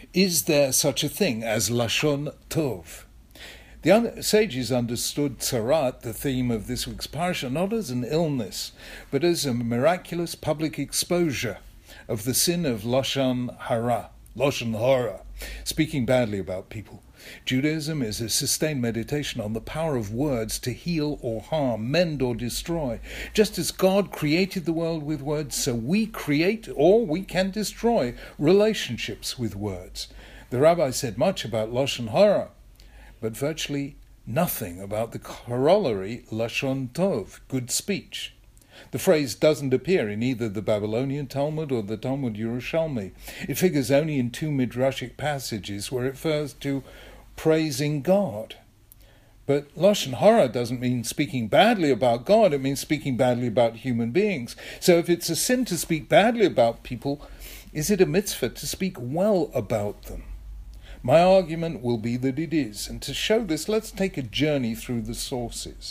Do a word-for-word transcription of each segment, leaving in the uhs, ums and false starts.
Is there such a thing as Lashon Tov? The un- sages understood Tzarat, the theme of this week's parsha, not as an illness, but as a miraculous public exposure of the sin of Lashon Hara, Lashon Hara, speaking badly about people. Judaism is a sustained meditation on the power of words to heal or harm, mend or destroy. Just as God created the world with words, so we create or we can destroy relationships with words. The rabbi said much about Lashon Hara, but virtually nothing about the corollary Lashon Tov, good speech. The phrase doesn't appear in either the Babylonian Talmud or the Talmud Yerushalmi. It figures only in two midrashic passages where it refers to praising God. But Lashon Hara doesn't mean speaking badly about God, it means speaking badly about human beings. So if it's a sin to speak badly about people, is it a mitzvah to speak well about them? My argument will be that it is, and to show this, let's take a journey through the sources.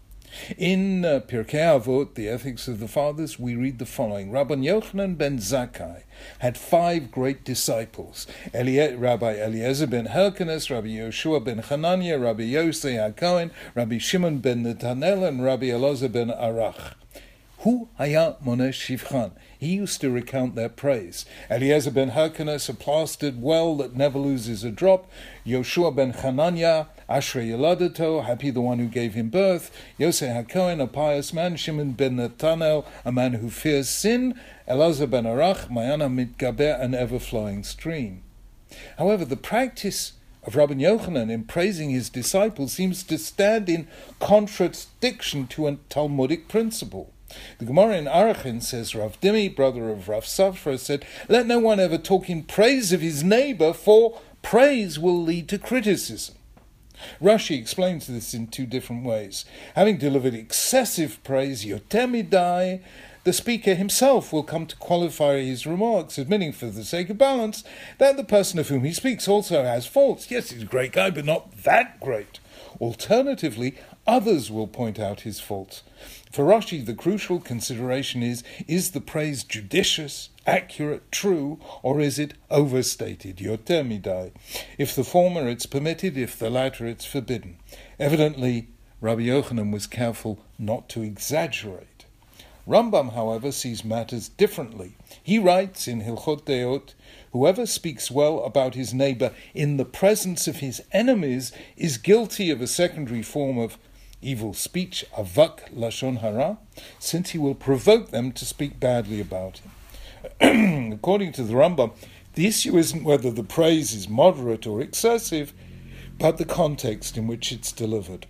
In uh, Pirkei Avot, the Ethics of the Fathers, we read the following. Rabban Yochanan ben Zakkai had five great disciples, Elie- Rabbi Eliezer ben Hyrcanus, Rabbi Yoshua ben Hananiah, Rabbi Yosei HaKohen, Rabbi Shimon ben Netanel, and Rabbi Elazar ben Arach. Hu haya moneh shivchan. He used to recount their praise. Eliezer ben Hyrcanus, a plastered well that never loses a drop. Yoshua ben Hananiah, Ashrei Yeladeto, happy the one who gave him birth. Yosei HaKohen, a pious man. Shimon ben Netanel, a man who fears sin. Elazar ben Arach, Mayana mitgaber, an ever-flowing stream. However, the practice of Rabban Yochanan in praising his disciples seems to stand in contradiction to a Talmudic principle. The Gemara in Arachin says, Rav Dimi, brother of Rav Safra, said, "Let no one ever talk in praise of his neighbor, for praise will lead to criticism." Rashi explains this in two different ways. Having delivered excessive praise, yoter midai, the speaker himself will come to qualify his remarks, admitting for the sake of balance that the person of whom he speaks also has faults. Yes, he's a great guy, but not that great. Alternatively, others will point out his faults. For Rashi, the crucial consideration is, is the praise judicious, accurate, true, or is it overstated, yoter midai? If the former, it's permitted, if the latter, it's forbidden. Evidently, Rabbi Yochanan was careful not to exaggerate. Rambam, however, sees matters differently. He writes in Hilchot Deot, whoever speaks well about his neighbor in the presence of his enemies is guilty of a secondary form of evil speech, avak lashon hara, since he will provoke them to speak badly about him. According to the Rambam, the issue isn't whether the praise is moderate or excessive, but the context in which it's delivered.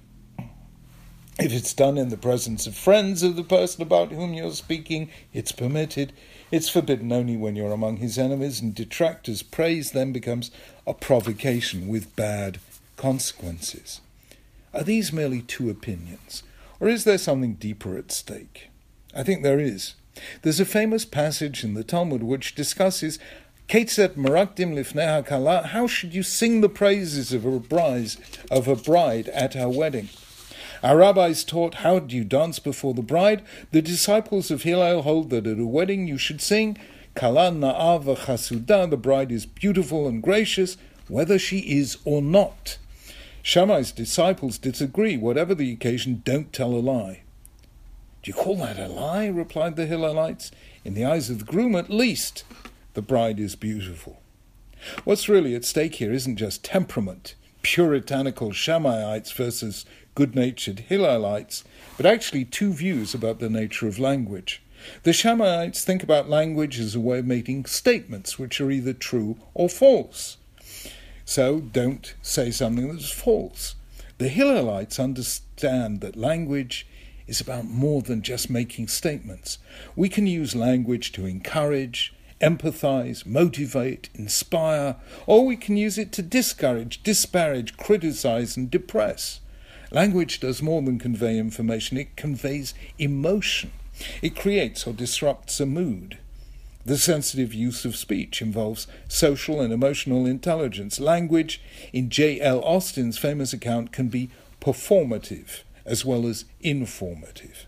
If it's done in the presence of friends of the person about whom you're speaking, it's permitted. It's forbidden only when you're among his enemies, and detractors' praise then becomes a provocation with bad consequences. Are these merely two opinions, or is there something deeper at stake? I think there is. There's a famous passage in the Talmud which discusses Ketzet Merakdim Lifnei HaKala, how should you sing the praises of a bride, of a bride at her wedding? Our rabbis taught, how do you dance before the bride? The disciples of Hillel hold that at a wedding you should sing Kala Na'ah V'Chasuda, the bride is beautiful and gracious, whether she is or not. Shammai's disciples disagree. Whatever the occasion, don't tell a lie. Do you call that a lie? Replied the Hillelites. In the eyes of the groom, at least, the bride is beautiful. What's really at stake here isn't just temperament, puritanical Shammaites versus good-natured Hillelites, but actually two views about the nature of language. The Shammaites think about language as a way of making statements which are either true or false. So don't say something that's false. The Hillelites understand that language is about more than just making statements. We can use language to encourage, empathize, motivate, inspire, or we can use it to discourage, disparage, criticize, and depress. Language does more than convey information, it conveys emotion. It creates or disrupts a mood. The sensitive use of speech involves social and emotional intelligence. Language, in J L Austin's famous account, can be performative as well as informative.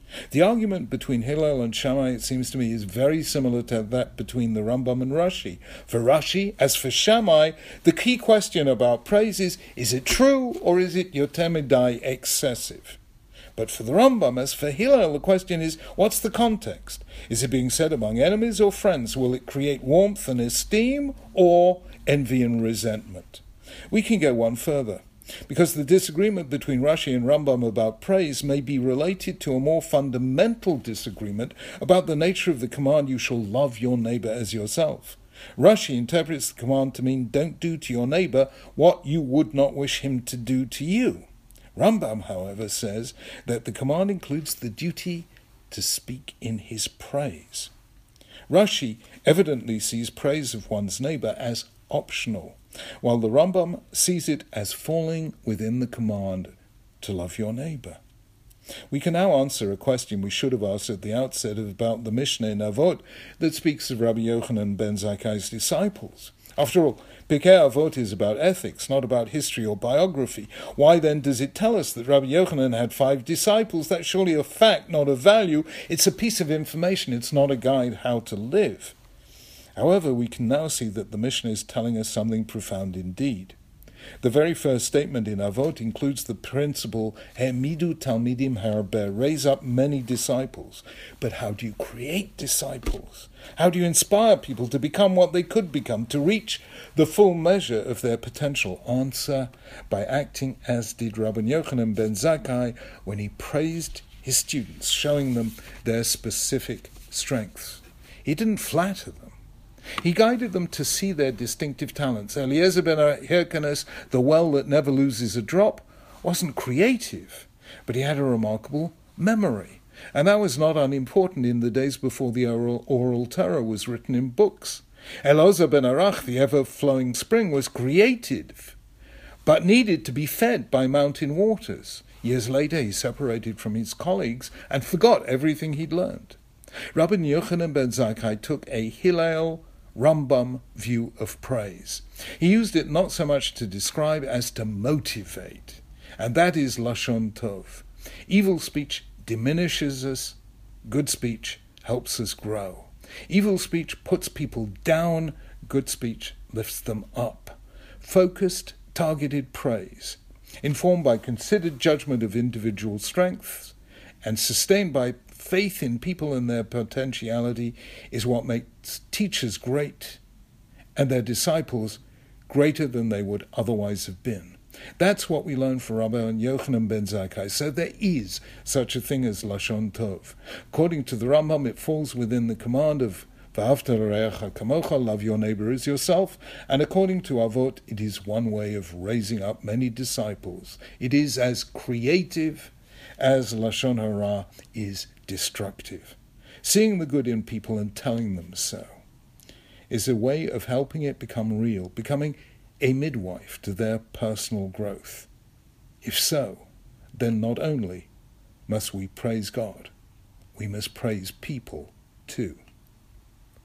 The argument between Hillel and Shammai, it seems to me, is very similar to that between the Rambam and Rashi. For Rashi, as for Shammai, the key question about praise is, is it true or is it yoter midai, excessive? But for the Rambam, as for Hillel, the question is, what's the context? Is it being said among enemies or friends? Will it create warmth and esteem or envy and resentment? We can go one further, because the disagreement between Rashi and Rambam about praise may be related to a more fundamental disagreement about the nature of the command, you shall love your neighbor as yourself. Rashi interprets the command to mean, don't do to your neighbor what you would not wish him to do to you. Rambam, however, says that the command includes the duty to speak in his praise. Rashi evidently sees praise of one's neighbor as optional, while the Rambam sees it as falling within the command to love your neighbor. We can now answer a question we should have asked at the outset about the Mishnah in Avot that speaks of Rabbi Yochanan ben Zakkai's disciples. After all, Pirkei Avot is about ethics, not about history or biography. Why then does it tell us that Rabbi Yochanan had five disciples? That's surely a fact, not a value. It's a piece of information. It's not a guide how to live. However, we can now see that the Mishnah is telling us something profound indeed. The very first statement in Avot includes the principle, Hemidu Talmidim Harbeh, raise up many disciples. But how do you create disciples? How do you inspire people to become what they could become, to reach the full measure of their potential? Answer, by acting as did Rabbi Yochanan ben Zakkai when he praised his students, showing them their specific strengths. He didn't flatter them. He guided them to see their distinctive talents. Eliezer ben Hyrcanus, the well that never loses a drop, wasn't creative, but he had a remarkable memory. And that was not unimportant in the days before the oral, oral Torah was written in books. Elazar ben Arach, the ever-flowing spring, was creative, but needed to be fed by mountain waters. Years later, he separated from his colleagues and forgot everything he'd learned. Rabbi Yochanan ben Zakkai took a Hillel Rambam view of praise. He used it not so much to describe as to motivate, and that is Lashon Tov. Evil speech diminishes us, good speech helps us grow. Evil speech puts people down, good speech lifts them up. Focused, targeted praise, informed by considered judgment of individual strengths, and sustained by faith in people and their potentiality, is what makes teachers great and their disciples greater than they would otherwise have been. That's what we learn from Rabbi Yochanan ben Zakkai. So there is such a thing as Lashon Tov. According to the Rambam, it falls within the command of V'ahavta l'reacha kamocha, love your neighbor as yourself, and according to Avot, it is one way of raising up many disciples. It is as creative as Lashon Hara is destructive. Seeing the good in people and telling them so is a way of helping it become real, becoming a midwife to their personal growth. If so, then not only must we praise God, we must praise people too.